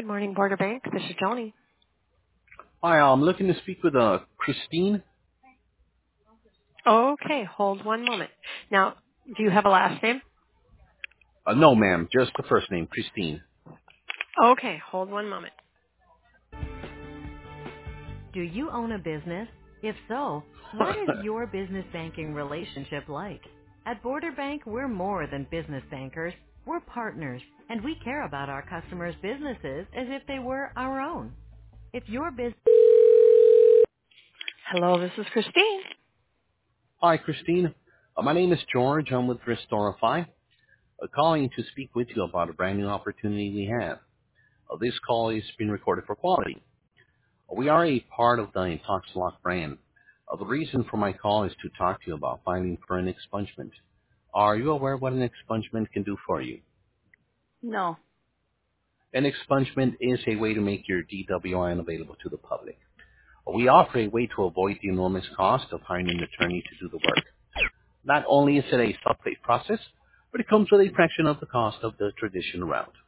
Good morning, Border Bank. This is Joni. Hi, I'm looking to speak with Christine. Okay, hold one moment. Now, do you have a last name? No, ma'am, just the first name, Christine. Okay, hold one moment. Do you own a business? If so, what is your business banking relationship like? At Border Bank, we're more than business bankers. We're partners, and we care about our customers' businesses as if they were our own. If your business... Hello, this is Christine. Hi, Christine. My name is George. I'm with Restorify, calling to speak with you about a brand new opportunity we have. This call is being recorded for quality. We are a part of the Intoxilock brand. The reason for my call is to talk to you about filing for an expungement. Are you aware what an expungement can do for you? No. An expungement is a way to make your DWI unavailable to the public. We offer a way to avoid the enormous cost of hiring an attorney to do the work. Not only is it a self-pay process, but it comes with a fraction of the cost of the traditional route.